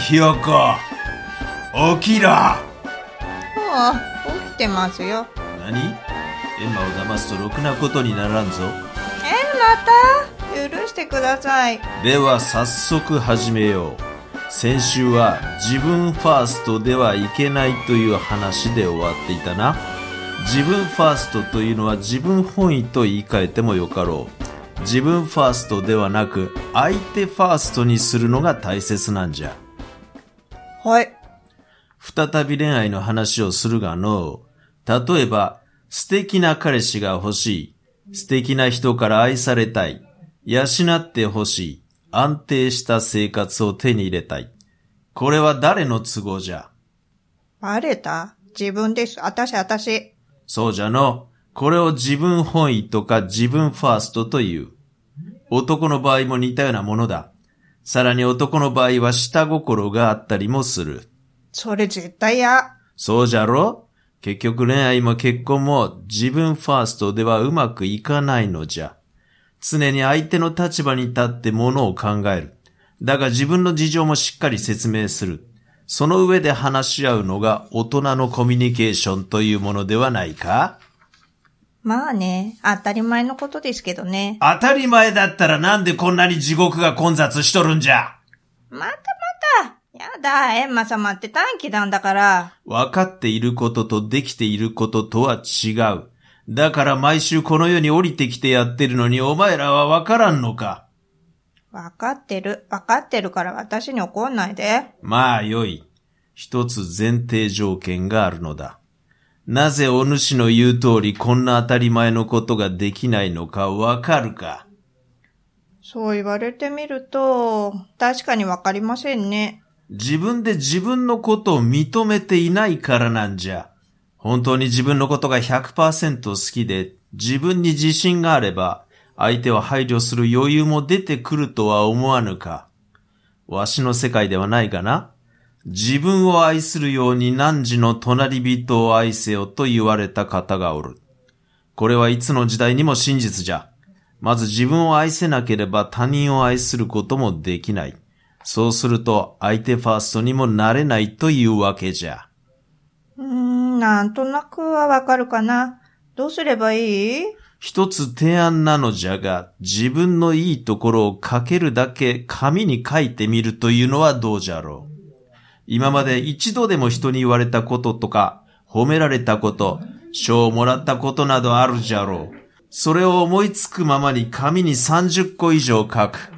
ひよこ、起きろ。 ああ、起きてますよ。 何？エマを騙すとろくなことにならんぞ。 また？許してください。 では早速始めよう。先週は自分ファーストではいけないという話で終わっていたな。自分ファーストというのは自分本位と言い換えてもよかろう。自分ファーストではなく相手ファーストにするのが大切なんじゃ。 はい。 再び恋愛の話をするがの、例えば素敵な彼氏が欲しい、素敵な人から愛されたい、養って欲しい、安定した生活を手に入れたい。これは誰の都合じゃ？ バレた？自分です。私。 そうじゃの。これを自分本位とか自分ファーストという。男の場合も似たようなものだ。さらに男の場合は下心があったりもする。 それ絶対嫌。 そうじゃろ？結局恋愛も結婚も自分ファーストではうまくいかないのじゃ。常に相手の立場に立ってものを考える。だが自分の事情もしっかり説明する。その上で話し合うのが大人のコミュニケーションというものではないか？ まあね、当たり前のことですけどね。 当たり前だったらなんでこんなに地獄が混雑しとるんじゃ？ また。やだ、エンマ様って短気なんだから。 分かっていることとできていることとは違う。だから毎週この世に降りてきてやってるのにお前らは分からんのか？ 分かってるから私に怒んないで。 まあよい。一つ前提条件があるのだ。なぜお主の言う通りこんな当たり前のことができないのか分かるか？ そう言われてみると、確かに分かりませんね。 自分で自分のことを認めていないからなんじゃ。本当に自分のことが 100% 好きで自分に自信があれば相手を配慮する余裕も出てくるとは思わぬか。わしの世界ではないがな。自分を愛するように汝の隣人を愛せよと言われた方がおる。これはいつの時代にも真実じゃ。まず自分を愛せなければ他人を愛することもできない。そうすると相手ファーストにもなれないというわけじゃ。 なんとなくはわかるかな。どうすればいい？ 一つ提案なのじゃが、自分のいいところを書けるだけ紙に書いてみるというのはどうじゃろう。今まで一度でも人に言われたこととか、褒められたこと、賞をもらったことなどあるじゃろう。それを思いつくままに紙に30個以上書く。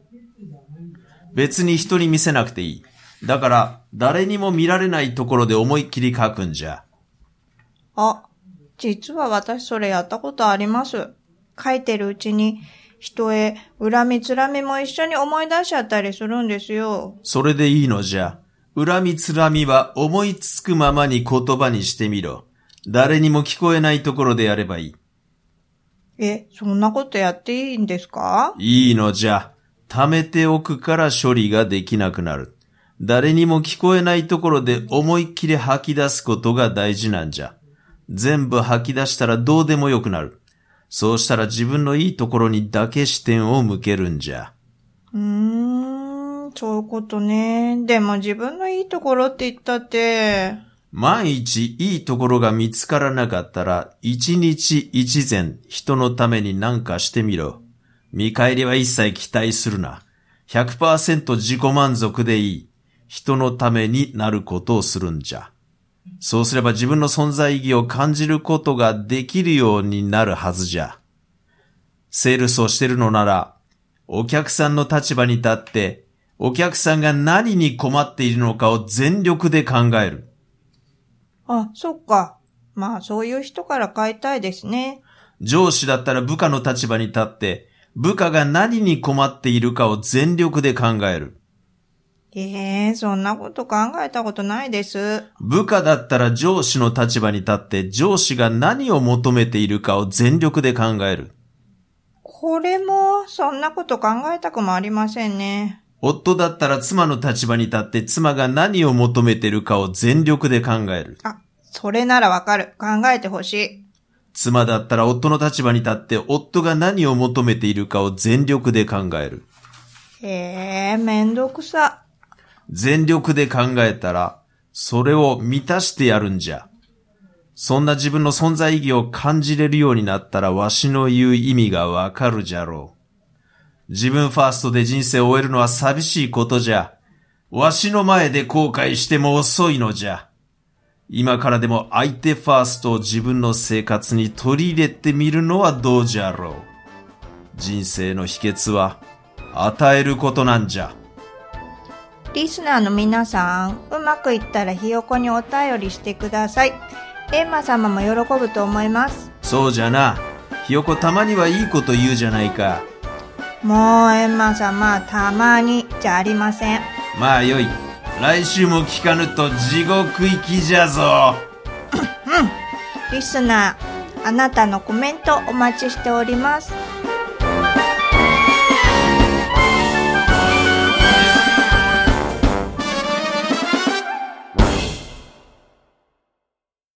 別に人に見せなくていい。だから誰にも見られないところで思いっきり書くんじゃ。 あ、実は私それやったことあります。書いてるうちに人へ恨みつらみも一緒に思い出しちゃったりするんですよ。それでいいのじゃ。恨みつらみは思いつくままに言葉にしてみろ。誰にも聞こえないところでやればいい。 そんなことやっていいんですか？ いいのじゃ。貯めておくから処理ができなくなる。誰にも聞こえないところで思いっきり吐き出すことが大事なんじゃ。全部吐き出したらどうでもよくなる。そうしたら自分のいいところにだけ視点を向けるんじゃ。 そういうことね。でも自分のいいところって言ったって。 万一いいところが見つからなかったら、一日一善人のために何かしてみろ。見返りは一切期待するな。100% 自己満足でいい。人のためになることをするんじゃ。そうすれば自分の存在意義を感じることができるようになるはずじゃ。セールスをしてるのなら、お客さんの立場に立って、お客さんが何に困っているのかを全力で考える。 あ、そっか。まあそういう人から買いたいですね。 上司だったら部下の立場に立って、部下が何に困っているかを全力で考える。 そんなこと考えたことないです。 部下だったら上司の立場に立って上司が何を求めているかを全力で考える。 これもそんなこと考えたくもありませんね。 夫だったら妻の立場に立って妻が何を求めているかを全力で考える。 あ、それならわかる。考えてほしい。 妻だったら夫の立場に立って夫が何を求めているかを全力で考える。 めんどくさ。 全力で考えたら、それを満たしてやるんじゃ。そんな自分の存在意義を感じれるようになったら、わしの言う意味がわかるじゃろう。自分ファーストで人生を終えるのは寂しいことじゃ。わしの前で後悔しても遅いのじゃ。今からでも相手ファーストを自分の生活に取り入れてみるのはどうじゃろう。人生の秘訣は与えることなんじゃ。 リスナーの皆さん、うまくいったらひよこにお便りしてください。エンマ様も喜ぶと思います。 そうじゃな。ひよこたまにはいいこと言うじゃないか。 もうエンマ様、たまにじゃありません。 まあよい。来週も聞かぬと地獄行きじゃぞ。 リスナー、あなたのコメントお待ちしております。